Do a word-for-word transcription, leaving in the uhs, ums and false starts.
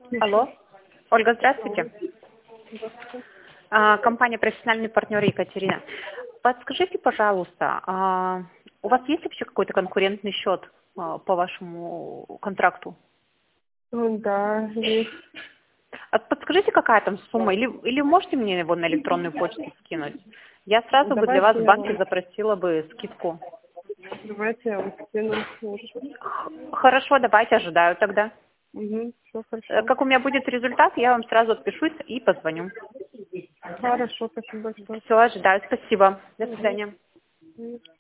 Алло. Ольга, здравствуйте. А, Компания «Профессиональный партнер» Екатерина. Подскажите, пожалуйста, а, у вас есть вообще какой-то конкурентный счет а, по вашему контракту? Ну, да, есть. А подскажите, какая там сумма? Или, или можете мне его на электронную почту скинуть? Я сразу бы для вас Давайте в я банке вам, запросила бы скидку. давайте я вам скину лучше. Х- Хорошо, давайте, ожидаю тогда. Угу, все Э, хорошо. Как у меня будет результат, я вам сразу отпишусь и позвоню. Хорошо, спасибо большое. Все, ожидаю. Спасибо. До Угу. свидания.